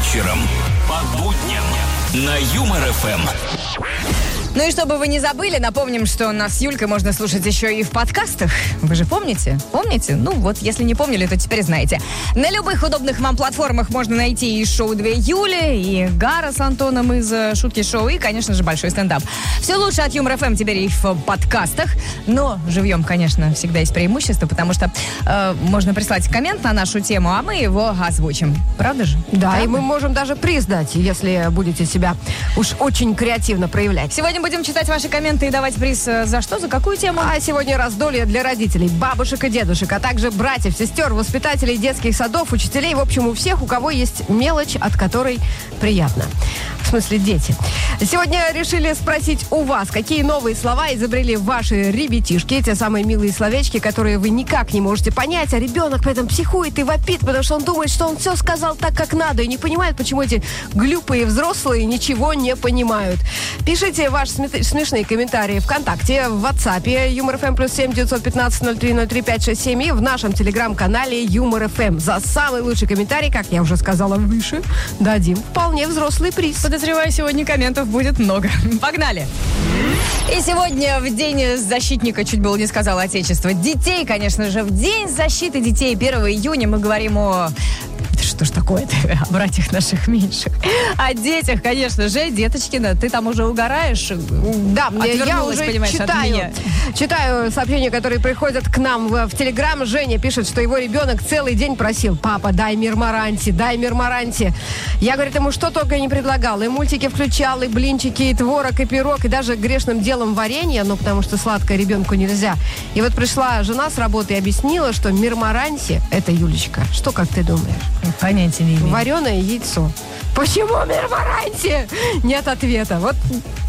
вечером по будням на Юмор ФМ. Ну и чтобы вы не забыли, напомним, что нас с Юлькой можно слушать еще и в подкастах. Вы же помните? Помните? Ну вот, если не помнили, то теперь знаете. На любых удобных вам платформах можно найти и шоу «Две Юли», и Гара с Антоном из «Шутки шоу», и, конечно же, большой стендап. Все лучше от Юмор ФМ теперь и в подкастах. Но живьем, конечно, всегда есть преимущество, потому что можно прислать коммент на нашу тему, а мы его озвучим. Правда же? Да, правда? и мы можем даже приз дать, если будете себя уж очень креативно проявлять. Сегодня будем читать ваши комменты и давать приз за что, за какую тему? А сегодня раздолье для родителей, бабушек и дедушек, а также братьев, сестер, воспитателей детских садов, учителей, в общем, у всех, у кого есть мелочь, от которой приятно. В смысле, дети. Сегодня решили спросить у вас, какие новые слова изобрели ваши ребятишки, те самые милые словечки, которые вы никак не можете понять, а ребенок при этом психует и вопит, потому что он думает, что он все сказал так, как надо, и не понимает, почему эти глупые взрослые ничего не понимают. Пишите ваши смешные комментарии ВКонтакте, в WhatsApp, Юмор ФМ +7 915 0303 567 и в нашем телеграм-канале Юмор ФМ. За самый лучший комментарий, как я уже сказала выше, дадим вполне взрослый приз. Подозреваю, сегодня комментов будет много. Погнали! И сегодня в День защитника, чуть было не сказала, Отечества. Детей, конечно же, в День защиты детей 1 июня мы говорим о... Что ж такое-то? О братьях наших меньших. О детях, конечно же. Деточкина, ты там уже угораешь? Да, я уже читаю сообщения, которые приходят к нам в Телеграм. Женя пишет, что его ребенок целый день просил: папа, дай мирмаранти, дай мирмаранти. Я, говорит, ему что только не предлагал. И мультики включал, и блинчики, и творог, и пирог, и даже грешным делом варенье, ну, потому что сладкое ребенку нельзя. И вот пришла жена с работы и объяснила, что мирмаранти — это, Юлечка, что, как ты думаешь? Понятия не имею. Вареное яйцо. Почему мирмаранти? Нет ответа. Вот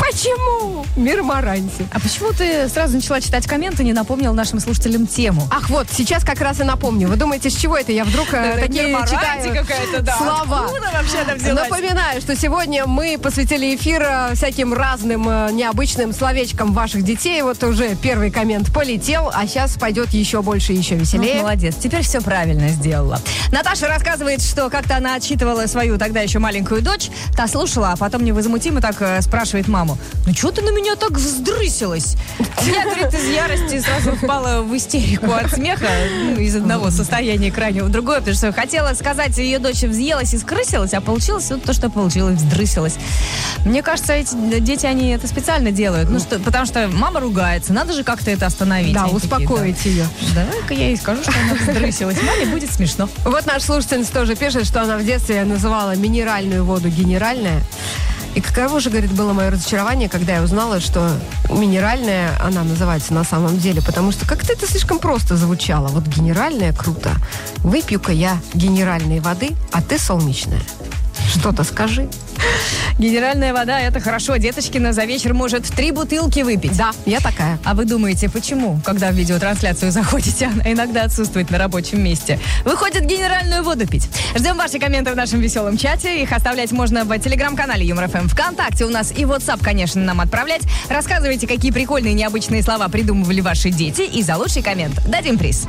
почему мирмаранти? А почему ты сразу начала читать комменты, не напомнил нашим слушателям тему? Ах, вот, сейчас как раз и напомню. Вы думаете, с чего это я вдруг такие читаю какая-то, да. слова? Откуда вообще она взялась? Напоминаю, что сегодня мы посвятили эфир всяким разным необычным словечкам ваших детей. Вот уже первый коммент полетел, а сейчас пойдет еще больше и еще веселее. Ну, молодец, теперь все правильно сделала. Наташа рассказывает, что как-то она отчитывала свою тогда еще маленькую дочь, та слушала, а потом невозмутимо так спрашивает маму: ну что ты на меня так вздрысилась? Я, говорит, из ярости сразу впала в истерику от смеха, ну, из одного состояния крайнего в другое, потому что хотела сказать, ее дочь взъелась и скрысилась, а получилось вот то, что получилось, вздрысилась. Мне кажется, эти дети, они это специально делают, ну, что, потому что мама ругается, надо же как-то это остановить. Да, успокоить ее. Давай-ка я ей скажу, что она вздрысилась, маме будет смешно. Вот наш слушательница тоже пишет, что она в детстве называла минеральную воду генеральная. И каково же, говорит, было мое разочарование, когда я узнала, что минеральная она называется на самом деле, потому что как-то это слишком просто звучало. Вот генеральная круто. Выпью-ка я генеральной воды, а ты солнечная. Что-то скажи. Генеральная вода — это хорошо. Деточкина за вечер может 3 бутылки выпить. Да, я такая. А вы думаете, почему, когда в видеотрансляцию заходите, она иногда отсутствует на рабочем месте? Выходит генеральную воду пить. Ждем ваши комменты в нашем веселом чате. Их оставлять можно в телеграм-канале Юмор ФМ, ВКонтакте у нас и WhatsApp, конечно, нам отправлять. Рассказывайте, какие прикольные необычные слова придумывали ваши дети. И за лучший коммент дадим приз.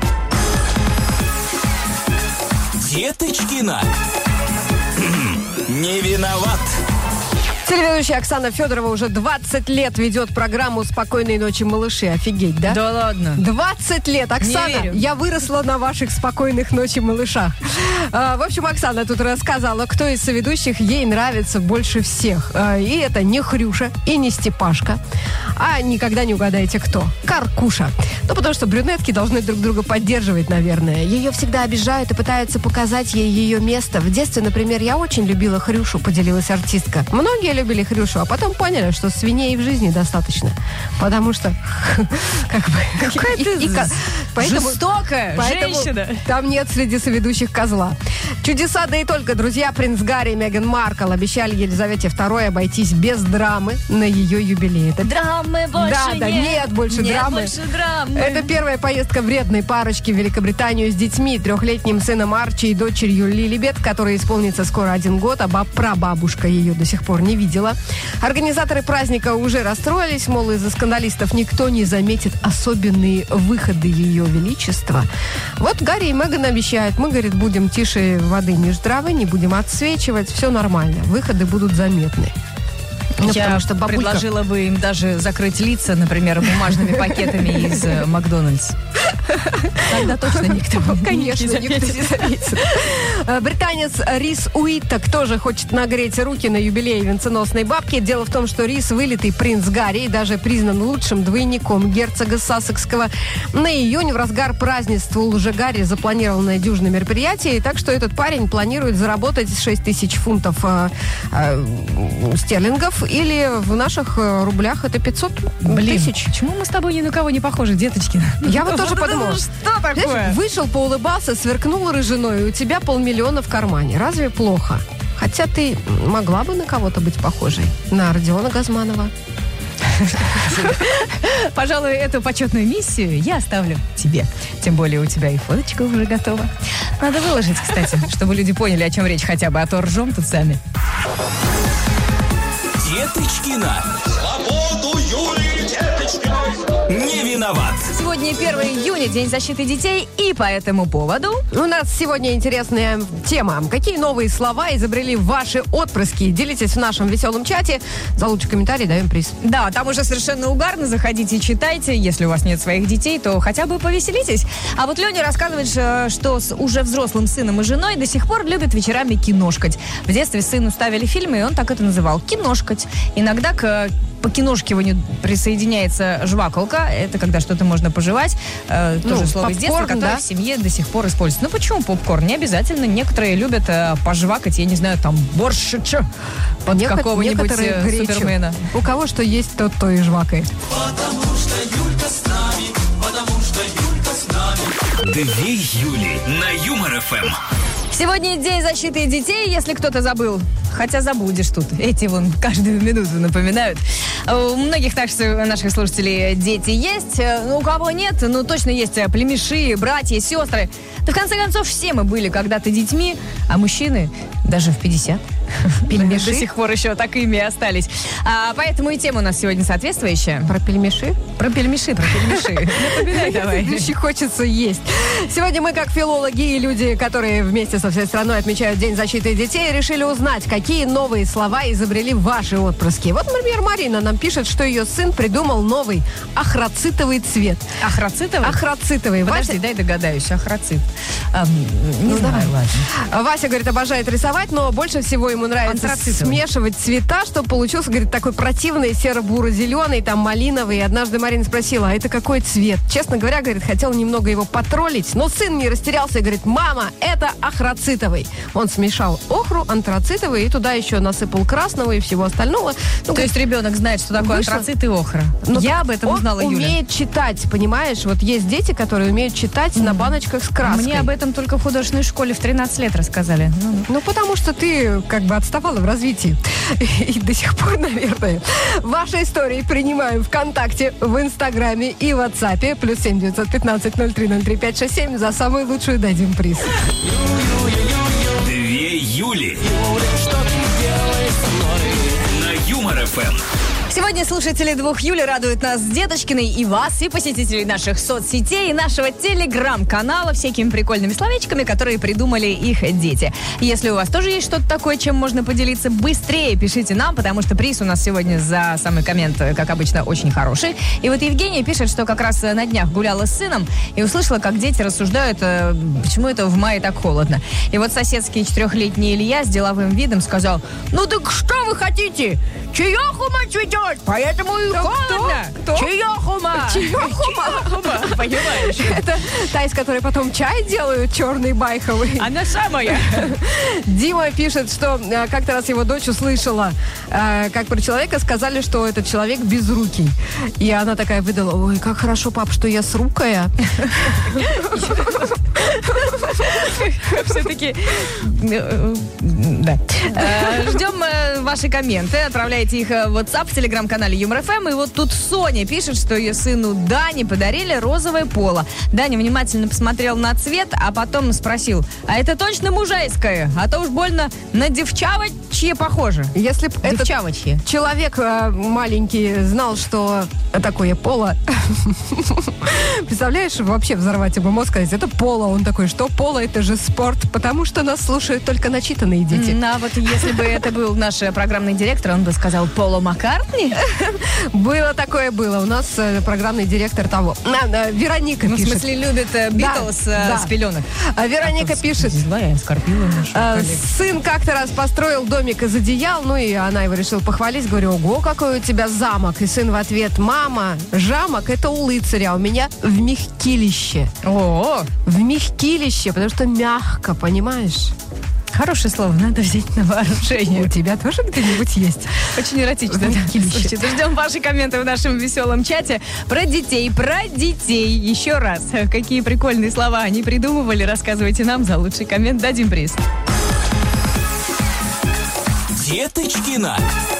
Деточкина. Не виноват. Телеведущая Оксана Федорова уже 20 лет ведет программу «Спокойной ночи, малыши». Офигеть, да? Да ладно. 20 лет. Оксана, я выросла на ваших «Спокойных ночи, малышах». В общем, Оксана тут рассказала, кто из соведущих ей нравится больше всех. И это не Хрюша и не Степашка, а никогда не угадаете кто. Каркуша. Ну, потому что брюнетки должны друг друга поддерживать, наверное. Ее всегда обижают и пытаются показать ей ее место. В детстве, например, я очень любила Хрюшу, поделилась артистка. Многие любили Хрюшу, а потом поняли, что свиней в жизни достаточно. Потому что... Какая ты жестокая женщина. Там нет среди соведущих козла. Чудеса, да и только, друзья, принц Гарри и Меган Маркл обещали Елизавете II обойтись без драмы на ее юбилей. Драмы больше нет больше драмы. Это первая поездка вредной парочки в Великобританию с детьми, 3-летним сыном Арчи и дочерью Лилибет, которой исполнится скоро 1 год, а прабабушка ее до сих пор не видела видела. Организаторы праздника уже расстроились, мол, из-за скандалистов никто не заметит особенные выходы Ее Величества. Вот Гарри и Меган обещают, мы, говорит, будем тише воды ниже травы, не будем отсвечивать, все нормально, выходы будут заметны. Ну, Я потому что бабулька... предложила бы им даже закрыть лица, например, бумажными пакетами из Макдональдс. Тогда точно никто Конечно, никто не заметит. Британец Рис Уитак тоже хочет нагреть руки на юбилее венценосной бабки. Дело в том, что Рис вылитый принц Гарри и даже признан лучшим двойником герцога Сассекского. На июнь в разгар празднества у лже-Гарри запланировано дюжное мероприятие, так что этот парень планирует заработать 6 тысяч фунтов стерлингов, или в наших рублях это 500 тысяч. Почему мы с тобой ни на кого не похожи, деточки? Я вот тоже подумала. Что такое? Знаешь, вышел, поулыбался, сверкнул рыжиной, и у тебя 500 000 в кармане. Разве плохо? Хотя ты могла бы на кого-то быть похожей. На Родиона Газманова. Пожалуй, эту почетную миссию я оставлю тебе. Тем более у тебя и фоточка уже готова. Надо выложить, кстати, чтобы люди поняли, о чем речь хотя бы, а то ржем тут сами. Деточкина. Свободу Юлии Деточкиной. Не виноват. Сегодня 1 июня, День защиты детей, и по этому поводу... У нас сегодня интересная тема. Какие новые слова изобрели ваши отпрыски? Делитесь в нашем веселом чате. За лучший комментарий даем приз. Да, там уже совершенно угарно. Заходите и читайте. Если у вас нет своих детей, то хотя бы повеселитесь. А вот Леня рассказывает, что с уже взрослым сыном и женой до сих пор любят вечерами киношкать. В детстве сыну ставили фильмы, и он так это называл. Киношкать. Иногда к покиношкиванию присоединяется жвакалка. Это когда что-то можно пожевать. Тоже слово из детства, которое в семье до сих пор используется. Ну почему попкорн? Не обязательно. Некоторые любят пожвакать, я не знаю, там борщича под какого-нибудь супермена. У кого что есть, тот то и жвакает. Потому что Юлька с нами. Потому что Юлька с нами. 2 Юли на Юмор ФМ. Сегодня День защиты детей, если кто-то забыл. Хотя забудешь тут. Эти вон каждую минуту напоминают. У многих наших слушателей дети есть. У кого нет, ну точно есть племеши, братья, сестры. Да в конце концов все мы были когда-то детьми, а мужчины даже в 50. Пельмеши? До сих пор еще такими и остались. Поэтому и тема у нас сегодня соответствующая. Про пельмеши? Про пельмеши. Напоминай давай. Пельмеши хочется есть. Сегодня мы, как филологи и люди, которые вместе со всей страной отмечают День защиты детей, решили узнать, какие новые слова изобрели ваши отпрыски. Вот, например, Марина нам пишет, что ее сын придумал новый ахроцитовый цвет. Ахроцитовый? Ахроцитовый. Подожди, дай догадаюсь. Ахроцит. Не знаю, ладно. Вася, говорит, обожает рисовать, но больше всего ему нравится смешивать цвета, чтобы получился, говорит, такой противный серо-буро-зеленый, там малиновый. И однажды Марина спросила, а это какой цвет? Честно говоря, говорит, хотел немного его потроллить, но сын не растерялся и говорит, мама, это ахроцитовый. Он смешал охру, антрацитовый и туда еще насыпал красного и всего остального. Ну, то есть ребенок знает, что такое антрацит и охра. Я об этом узнала, Юля. Он умеет читать, понимаешь? Вот есть дети, которые умеют читать на баночках с краской. Мне об этом только в художественной школе в 13 лет рассказали. Ну, потому что ты как бы отставала в развитии. И до сих пор, наверное. Ваши истории принимаем ВКонтакте, в Инстаграме и в WhatsApp. +7 915 03 03 567. За самую лучшую дадим приз. 2 Юли. На Юмор ФМ. Сегодня слушатели 2 Юли радуют нас с Деточкиной и вас, и посетителей наших соцсетей, и нашего телеграм-канала всякими прикольными словечками, которые придумали их дети. Если у вас тоже есть что-то такое, чем можно поделиться, быстрее пишите нам, потому что приз у нас сегодня за самый коммент, как обычно, очень хороший. И вот Евгения пишет, что как раз на днях гуляла с сыном и услышала, как дети рассуждают, почему это в мае так холодно. И вот соседский 4-летний Илья с деловым видом сказал, ну так что вы хотите? Чаехума цветет, поэтому и холодно. Кто? Чаехума. Чаехума. Понимаешь? Это та, из которой потом чай делают, черный байховый. Она самая. Дима пишет, что как-то раз его дочь услышала, как про человека сказали, что этот человек безрукий. И она такая выдала, ой, как хорошо, пап, что я срукая. Все-таки... Да. Ждем ваши комменты. Отправляйте их в WhatsApp в телеграм-канале Юмор ФМ. И вот тут Соня пишет, что ее сыну Дане подарили розовое поло. Даня внимательно посмотрел на цвет, а потом спросил: а это точно мужайское? А то уж больно на девчавочье похоже. Если бы этот человек маленький знал, что такое поло, представляешь, вообще взорвать ему мозг, сказать, это поло. Он такой, что поло, это же спорт, потому что нас слушают только начитанные дети. А вот если бы это был наш программный директор, он бы сказал Поло Маккартни. Было такое, было. У нас программный директор того. Вероника пишет. В смысле, любит Битлз с пеленок. Вероника пишет. Злая, оскорбила нашу. Сын как-то раз построил домик из одеял, ну и она его решила похвалить. Говорю, ого, какой у тебя замок. И сын в ответ, мама, замок это у лыцаря, а у меня в мягкилище. О, в мягкилище, потому что мягко, понимаешь? Хорошее слово, надо взять на вооружение. У тебя тоже где-нибудь есть? Очень эротично. Слушайте, ждем ваши комменты в нашем веселом чате про детей. Еще раз, какие прикольные слова они придумывали, рассказывайте нам. За лучший коммент дадим приз. Деточкина.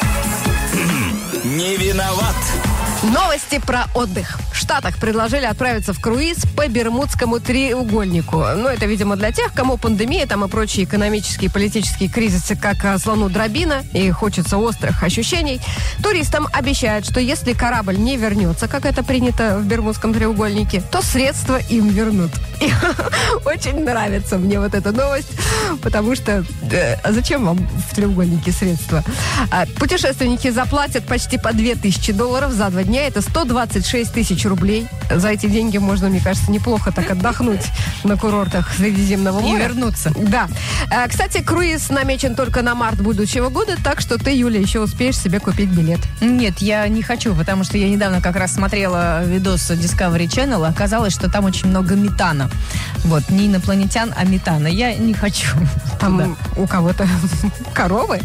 Не виноват. Новости про отдых. В Штатах предложили отправиться в круиз по Бермудскому треугольнику. Ну, это, видимо, для тех, кому пандемия там и прочие экономические и политические кризисы, как слону дробина, и хочется острых ощущений. Туристам обещают, что если корабль не вернется, как это принято в Бермудском треугольнике, то средства им вернут. И очень нравится мне вот эта новость, потому что зачем вам в треугольнике средства? Путешественники заплатят почти по $2000 за 2 дня. Это 126 тысяч рублей. За эти деньги можно, мне кажется, неплохо так отдохнуть на курортах Средиземного моря. И вернуться. Да. Кстати, круиз намечен только на март будущего года, так что ты, Юля, еще успеешь себе купить билет. Нет, я не хочу, потому что я недавно как раз смотрела видос Discovery Channel, оказалось, что там очень много метана. Вот, не инопланетян, а метана. Я не хочу. Там у кого-то коровы.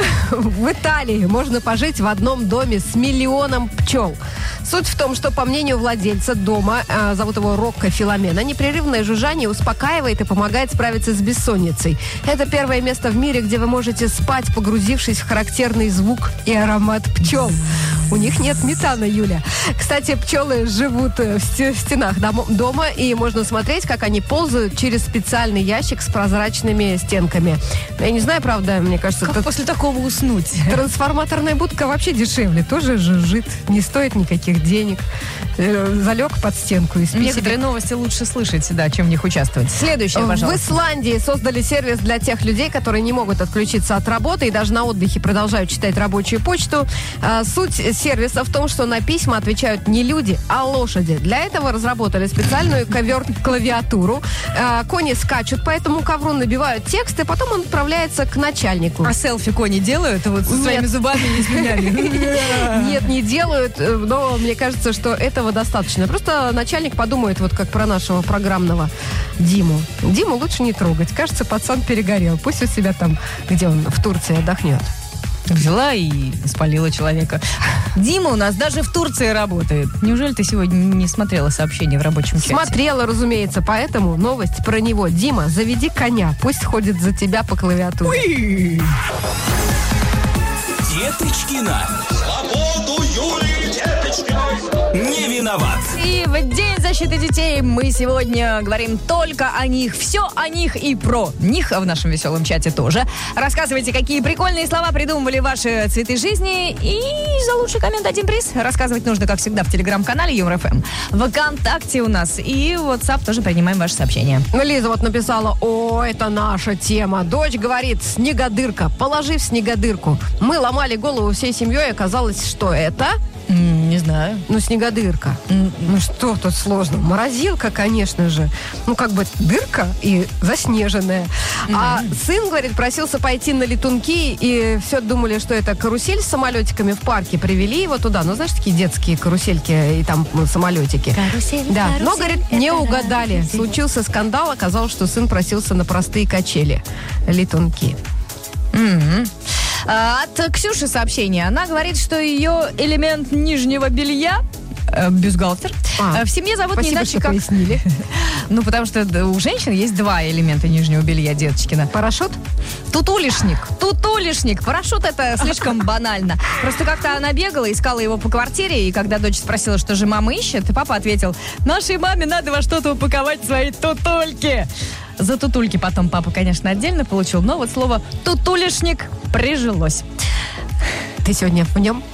В Италии можно пожить в одном доме с 1 миллионом пчел. Суть в том, что, по мнению владельца дома, зовут его Рокко Филомена, непрерывное жужжание успокаивает и помогает справиться с бессонницей. Это первое место в мире, где вы можете спать, погрузившись в характерный звук и аромат пчел. У них нет метана, Юля. Кстати, пчелы живут в стенах дома, и можно смотреть, как они ползают через специальный ящик с прозрачными стенками. Я не знаю, правда, мне кажется... Как после такого уснуть? Трансформаторная будка вообще дешевле, тоже жужжит, не стоит никаких денег. Залег под стенку и спи. Некоторые новости лучше слышать, да, чем в них участвовать. Следующее, пожалуйста. В Исландии создали сервис для тех людей, которые не могут отключиться от работы и даже на отдыхе продолжают читать рабочую почту. Суть сервиса в том, что на письма отвечают не люди, а лошади. Для этого разработали специальную ковер-клавиатуру. Кони скачут по этому ковру, набивают текст, и потом он отправляется к начальнику. А селфи кони делают вот со своими зубами и слюнями? Нет, не делают, но мне кажется, что этого достаточно. Просто начальник подумает, вот как про нашего программного Диму. Диму лучше не трогать. Кажется, пацан перегорел. Пусть у себя там, где он, в Турции отдохнет. Взяла и спалила человека. Дима у нас даже в Турции работает. Неужели ты сегодня не смотрела сообщение в рабочем чате? Смотрела, разумеется, поэтому новость про него. Дима, заведи коня, пусть ходит за тебя по клавиатуре. Деточкина. Свободу Юлии Деточкиной. Не виноват. И в День защиты детей мы сегодня говорим только о них. Все о них и про них в нашем веселом чате тоже. Рассказывайте, какие прикольные слова придумывали ваши цветы жизни. И за лучший коммент один приз. Рассказывать нужно, как всегда, в телеграм-канале Юмор ФМ. ВКонтакте у нас. И в WhatsApp тоже принимаем ваши сообщения. Лиза вот написала: о, это наша тема. Дочь говорит: снегодырка. Положи в снегодырку. Мы ломали голову всей семьей, оказалось, что это... Не знаю. Ну, снегодырка. Ну, что тут сложно? Морозилка, конечно же. Ну, как бы дырка и заснеженная. А сын, говорит, просился пойти на летунки, и все думали, что это карусель с самолетиками в парке. Привели его туда. Ну, знаешь, такие детские карусельки и там самолетики. Карусель, да. карусель, Но, говорит, не угадали. карусель. Случился скандал. Оказалось, что сын просился на простые качели. Летунки. От Ксюши сообщение. Она говорит, что ее элемент нижнего белья Бюстгальтер. В семье зовут спасибо, не иначе, что как... пояснили. Ну, потому что у женщин есть два элемента нижнего белья, деточкина. Парашют? Тутулишник. Парашют — это слишком банально. Просто как-то она бегала, искала его по квартире, и когда дочь спросила, что же мама ищет, папа ответил: нашей маме надо во что-то упаковать свои тутульки. За тутульки потом папа, конечно, отдельно получил, но вот слово «тутулишник» прижилось. Ты сегодня в нем?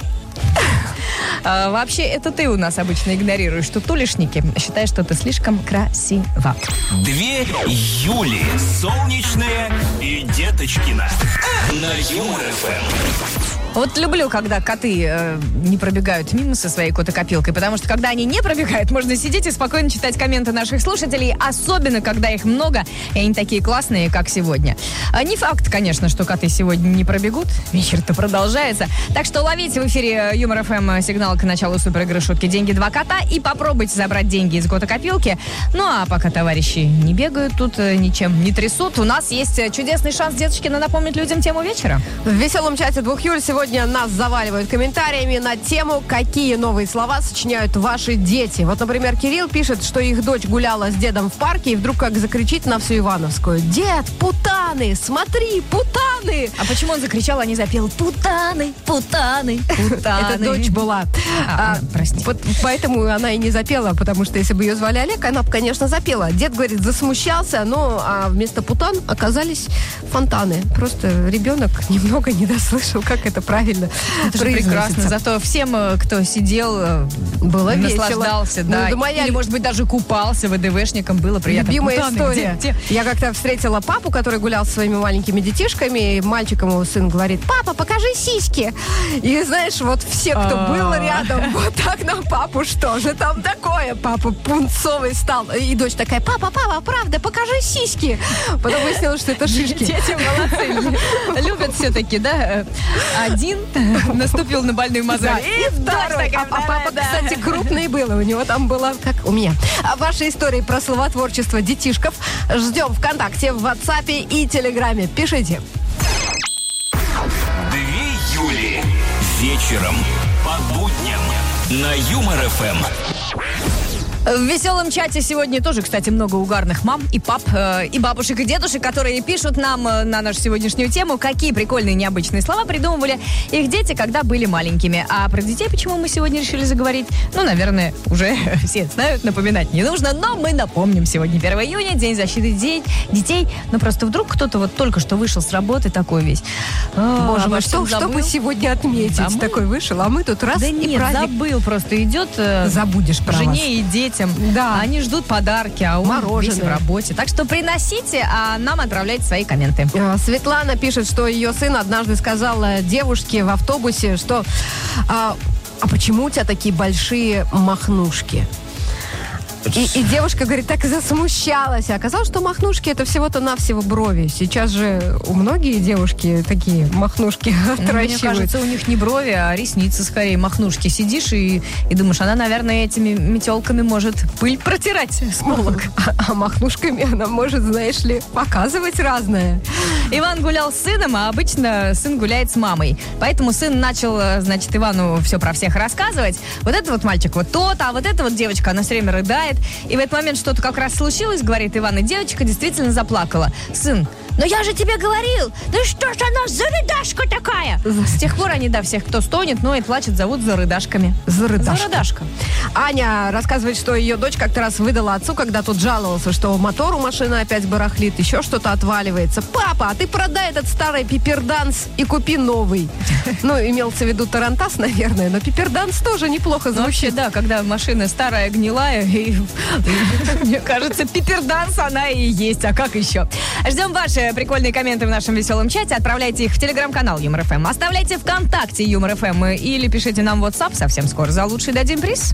Вообще, это ты у нас обычно игнорируешь тутулишники. Считаешь, что ты слишком красива. Две Юли. Солнечная и Деточкина. На Юмор ФМ. Вот люблю, когда коты не пробегают мимо со своей котокопилкой, потому что когда они не пробегают, можно сидеть и спокойно читать комменты наших слушателей, особенно когда их много, и они такие классные, как сегодня. Не факт, конечно, что коты сегодня не пробегут, вечер-то продолжается, так что ловите в эфире Юмор ФМ сигнал к началу суперигры «Шутки, деньги, два кота» и попробуйте забрать деньги из котокопилки. Ну а пока товарищи не бегают тут, ничем не трясут, у нас есть чудесный шанс, Деточкина, напомнить людям тему вечера. В веселом чате 2 Юль сегодня нас заваливают комментариями на тему, какие новые слова сочиняют ваши дети. Вот, например, Кирилл пишет, что их дочь гуляла с дедом в парке и вдруг как закричит на всю Ивановскую: «Дед, путаны! Смотри, путаны!» А почему он закричал, а не запел «Путаны, путаны, путаны»? Это дочь была. Прости. Поэтому она и не запела, потому что если бы ее звали Олег, она бы, конечно, запела. Дед, говорит, засмущался, но вместо путан оказались фонтаны. Просто ребенок немного не дослышал, как это правильно Это же прекрасно. Зато всем, кто сидел, было наслаждался, весело. да. Ну, да, или, может быть, даже купался ВДВшником, было приятно. Любимая Путаны, история. где? Я как-то встретила папу, который гулял со своими маленькими детишками, и мальчик ему сын говорит: «Папа, покажи сиськи». И знаешь, вот все, кто был рядом, вот так на папу: «Что же там такое?» Папа пунцовый стал. И дочь такая: «Папа, правда, покажи сиськи». Потом выяснилось, что это шишки. Дети молодцы. Любят все-таки, да? Один наступил на больную мозоль. Да, и второй. А папа, кстати, крупный был. У него там было, как у меня. Ваши истории про словотворчество детишков ждем ВКонтакте, в WhatsApp и Телеграме. Пишите. 2 Юли. Вечером по будням на Юмор ФМ. В веселом чате сегодня тоже, кстати, много угарных мам и пап, и бабушек, и дедушек, которые пишут нам на нашу сегодняшнюю тему, какие прикольные необычные слова придумывали их дети, когда были маленькими. А про детей почему мы сегодня решили заговорить? Ну, наверное, уже все знают, напоминать не нужно, но мы напомним. Сегодня 1 июня, День защиты детей. Но просто вдруг кто-то вот только что вышел с работы такой весь. Боже мой, что бы сегодня отметить? Да, такой вышел, а мы тут раз да и нет, праздник. забыл, просто идет Забудешь про жене и детям. Да. Они ждут подарки, а он Мороженое. весь в работе. Так что приносите, а нам отправляйте свои комменты. Светлана пишет, что ее сын однажды сказал девушке в автобусе, что а почему у тебя такие большие махнушки? И девушка, говорит, так и засмущалась. А оказалось, что махнушки — это всего-то навсего брови. Сейчас же у многие девушки такие махнушки отращивают. Мне кажется, у них не брови, а ресницы скорее, махнушки. Сидишь и думаешь, она, наверное, этими метелками может пыль протирать с полок. А махнушками она может, знаешь ли, показывать разное. Иван гулял с сыном, а обычно сын гуляет с мамой. Поэтому сын начал, значит, Ивану все про всех рассказывать. Вот этот вот мальчик вот тот, а вот эта вот девочка, она все время рыдает. И в этот момент что-то как раз случилось, говорит Иван, и девочка действительно заплакала. Сын: «Но я же тебе говорил, ну что ж она за рыдашка такая?» С тех пор они, да, всех, кто стонет, но и плачет, зовут за рыдашками. За рыдашка. За рыдашка. Аня рассказывает, что ее дочь как-то раз выдала отцу, когда тот жаловался, что мотор у машины опять барахлит, еще что-то отваливается. «Папа, а ты продай этот старый пиперданс и купи новый». Ну, имелся в виду тарантас, наверное, но пиперданс тоже неплохо звучит. Вообще, да, когда машина старая, гнилая, и, мне кажется, пиперданс она и есть, а как еще? Ждем ваши прикольные комменты в нашем веселом чате, отправляйте их в телеграм-канал Юмор ФМ, оставляйте ВКонтакте Юмор ФМ или пишите нам в WhatsApp, совсем скоро за лучший дадим приз.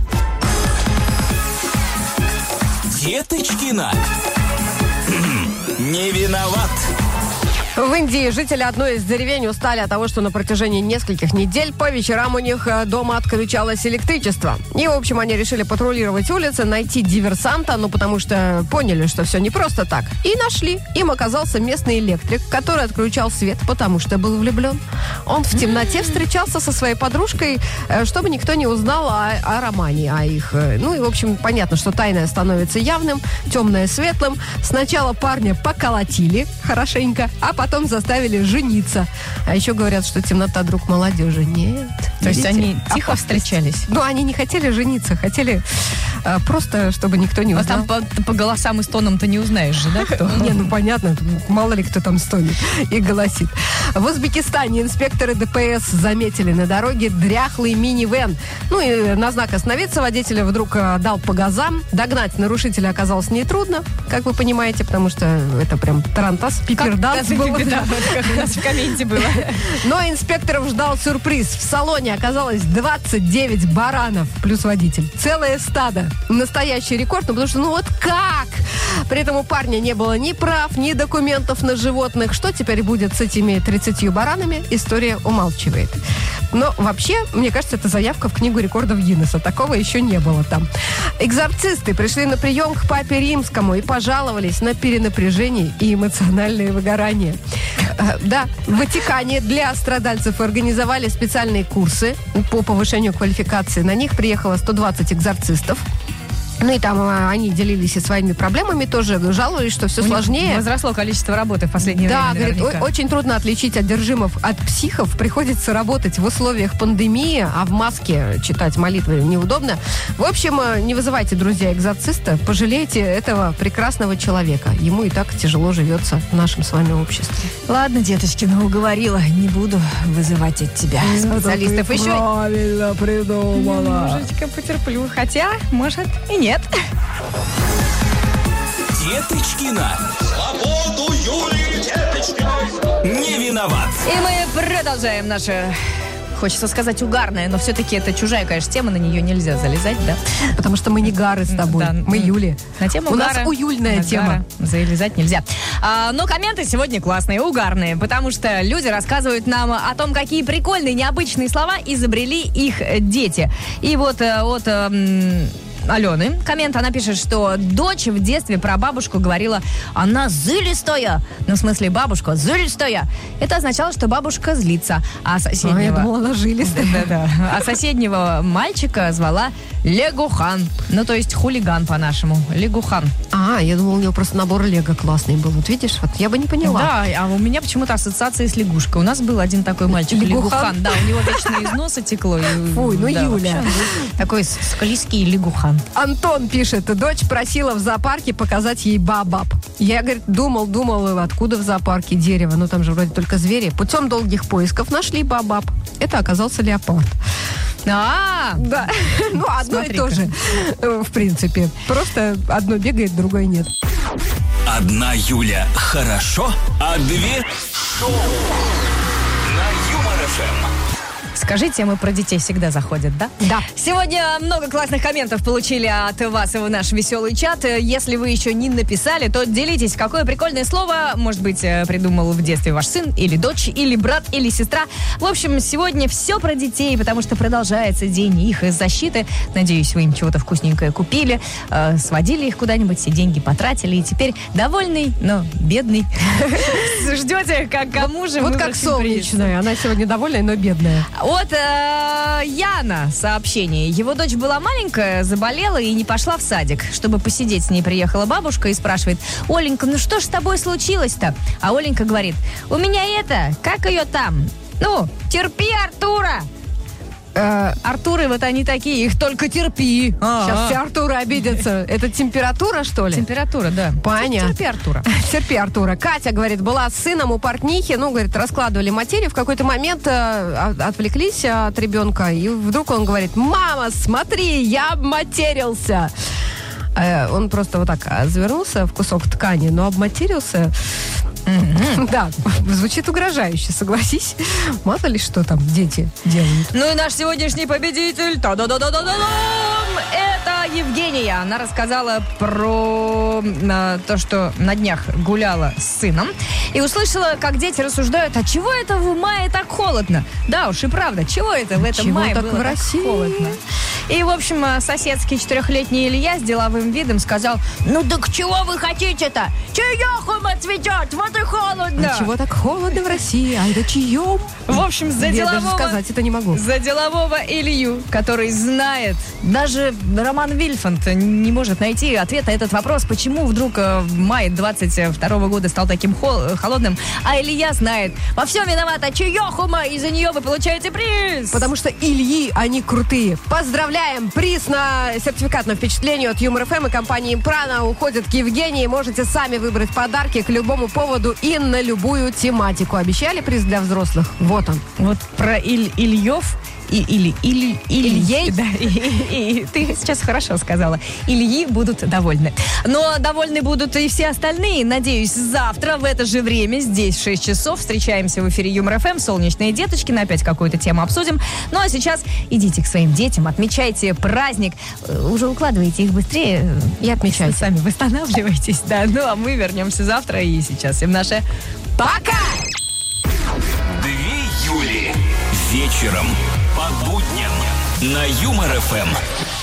Деточкина. Не виноват. В Индии жители одной из деревень устали от того, что на протяжении нескольких недель по вечерам у них дома отключалось электричество. И, в общем, они решили патрулировать улицы, найти диверсанта, потому что поняли, что все не просто так. И нашли. Им оказался местный электрик, который отключал свет, потому что был влюблен. Он в темноте встречался со своей подружкой, чтобы никто не узнал о романе, о их. И, в общем, понятно, что тайное становится явным, темное светлым. Сначала парня поколотили хорошенько, а потом заставили жениться. А еще говорят, что темнота друг молодежи. Нет. То есть они тихо встречались? Они не хотели жениться, хотели просто, чтобы никто не узнал. Там по голосам и стонам-то не узнаешь же, да, кто? Понятно. Мало ли кто там стонет и голосит. В Узбекистане инспекторы ДПС заметили на дороге дряхлый минивэн. И на знак остановиться водитель вдруг дал по газам. Догнать нарушителя оказалось нетрудно, как вы понимаете, потому что это прям тарантас, пиперданс был. Да, как у нас в комменте было. Но инспекторов ждал сюрприз. В салоне оказалось 29 баранов плюс водитель. Целое стадо. Настоящий рекорд, потому что как? При этом у парня не было ни прав, ни документов на животных. Что теперь будет с этими 30 баранами? История умалчивает. Но вообще, мне кажется, это заявка в книгу рекордов Гиннесса. Такого еще не было там. Экзорцисты пришли на прием к папе Римскому и пожаловались на перенапряжение и эмоциональное выгорание. Да, в Ватикане для страдальцев организовали специальные курсы по повышению квалификации. На них приехало 120 экзорцистов. И там они делились и своими проблемами, тоже жаловались, что все сложнее. Возросло количество работы в последнее время. Да, говорит, очень трудно отличить одержимых от психов. Приходится работать в условиях пандемии, а в маске читать молитвы неудобно. В общем, не вызывайте, друзья, экзорциста, пожалейте этого прекрасного человека. Ему и так тяжело живется в нашем с вами обществе. Ладно, деточкина, уговорила, не буду вызывать от тебя специалистов. Еще правильно придумала. Немножечко потерплю, хотя, может, и нет. Деточкина. Свободу Юлии Деточкиной. Не виноват. И мы продолжаем наше... Хочется сказать угарная, но все-таки это чужая, конечно, тема, на нее нельзя залезать, да? Потому что мы не гары с тобой, да, мы Юли. На тему у гара, нас уюльная тема. Залезать нельзя. Но комменты сегодня классные, угарные, потому что люди рассказывают нам о том, какие прикольные, необычные слова изобрели их дети. И вот от... Алены коммент, она пишет, что дочь в детстве про бабушку говорила, она зылистая. В смысле, бабушка зылистая. Это означало, что бабушка злится. А соседнего... я думала, она жилистая. Да. А соседнего мальчика звала Легухан. То есть хулиган по-нашему. Легухан. Я думала, у него просто набор лего классный был. Вот видишь, я бы не поняла. Да, а у меня почему-то ассоциация с лягушкой. У нас был один такой мальчик, Легухан. Да, у него вечно из носа текло. Фуй, Юля. Такой склизкий Легухан. Антон пишет, дочь просила в зоопарке показать ей баобаб. Я, говорит, думал, откуда в зоопарке дерево? Там же вроде только звери. Путем долгих поисков нашли баобаб. Это оказался леопард. Да. Одно и то же, в принципе. Просто одно бегает, другое нет. Одна Юля хорошо, а две шоу на Юмор-ФМ. Скажите, мы про детей всегда заходят, да? Да. Сегодня много классных комментов получили от вас в наш веселый чат. Если вы еще не написали, то делитесь, какое прикольное слово, может быть, придумал в детстве ваш сын, или дочь, или брат, или сестра. В общем, сегодня все про детей, потому что продолжается день их защиты. Надеюсь, вы им чего-то вкусненькое купили, сводили их куда-нибудь, все деньги потратили, и теперь довольный, но бедный. Ждете, кому же вот как солнечная. Она сегодня довольная, но бедная. От Яна сообщение. Его дочь была маленькая, заболела и не пошла в садик. Чтобы посидеть с ней приехала бабушка и спрашивает: Оленька, что ж с тобой случилось-то? А Оленька говорит: у меня как ее там? Терпи, Артура! Артуры вот они такие, их только терпи. Сейчас все Артуры обидятся. Это температура, что ли? Температура, да. Понятно. Терпи, Артура. Терпи, Артура. Катя, говорит, была с сыном у портнихи, говорит, раскладывали материю. В какой-то момент отвлеклись от ребенка, и вдруг он говорит: мама, смотри, я обматерился. Он просто вот так завернулся в кусок ткани, но обматерился. Да, звучит угрожающе, согласись. Мало ли что там дети делают. И наш сегодняшний победитель, это Евгения. Она рассказала про то, что на днях гуляла с сыном. И услышала, как дети рассуждают, а чего это в мае так холодно? Да уж и правда, чего это в этом мае так было в так России? холодно? И, в общем, соседский 4-летний Илья с деловым видом сказал, ну так чего вы хотите-то? Чаехом отцветет, вот и холодно. А чего так холодно в России? Ай да чаем? В общем, за Я даже делового... сказать это не могу. За делового Илью, который знает, даже Роман Вильфанд не может найти ответ на этот вопрос, почему вдруг май 22 года стал таким холодным, а Илья знает, во всем виновата чаехума, и за нее вы получаете приз. Потому что Ильи, они крутые. Поздравляем! Приз на сертификат на впечатление от Юмор ФМ и компании Импрана уходит к Евгении. Можете сами выбрать подарки к любому поводу и на любую тематику. Обещали приз для взрослых? Вот он. Вот про Ильев Ильей. Да, и ты сейчас хорошо сказала. Ильи будут довольны. Но довольны будут и все остальные. Надеюсь, завтра в это же время, здесь в 6 часов, встречаемся в эфире Юмор ФМ. Солнечные деточки, на опять какую-то тему обсудим. Ну а сейчас идите к своим детям, отмечайте праздник. Уже укладывайте их быстрее и отмечайте. Сами восстанавливайтесь. Да, ну а мы вернемся завтра. И сейчас всем наше пока! 2 Юли. Вечером по будням на Юмор ФМ.